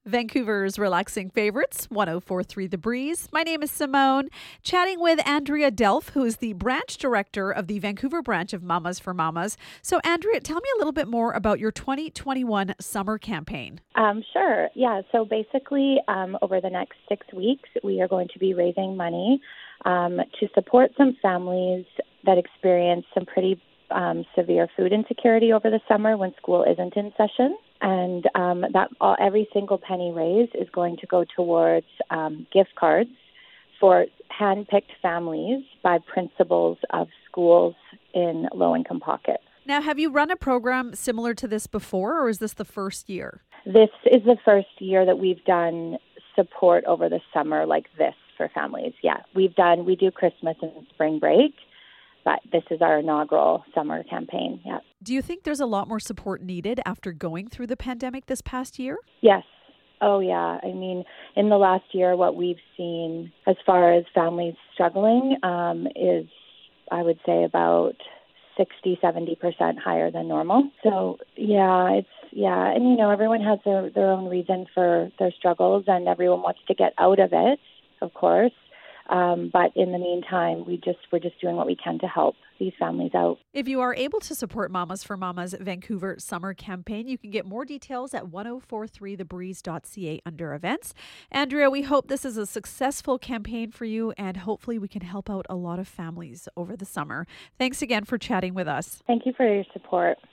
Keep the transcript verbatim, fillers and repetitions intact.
Vancouver's relaxing favorites, one oh four point three The Breeze. My name is Simone, chatting with Andrea Delph, who is the branch director of the Vancouver branch of Mamas for Mamas. So, Andrea, tell me a little bit more about your twenty twenty-one summer campaign. Um, sure. Yeah. So basically, um, over the next six weeks, we are going to be raising money um, to support some families that experience some pretty um, severe food insecurity over the summer when school isn't in session. And um, that all, every single penny raised is going to go towards um, gift cards for hand-picked families by principals of schools in low-income pockets. Now, have you run a program similar to this before, or is this the first year? This is the first year that we've done support over the summer like this for families. Yeah, we've done, we do Christmas and spring break, but this is our inaugural summer campaign. Yeah. Do you think there's a lot more support needed after going through the pandemic this past year? Yes. Oh, yeah. I mean, in the last year, what we've seen as far as families struggling um, is, I would say, about sixty, seventy percent higher than normal. So, yeah, it's, yeah. And, you know, everyone has their, their own reason for their struggles, and everyone wants to get out of it, of course. Um, but in the meantime, we just, we're just doing what we can to help these families out. If you are able to support Mamas for Mamas Vancouver summer campaign, you can get more details at ten forty-three the breeze dot c a under events. Andrea, we hope this is a successful campaign for you, and hopefully we can help out a lot of families over the summer. Thanks again for chatting with us. Thank you for your support.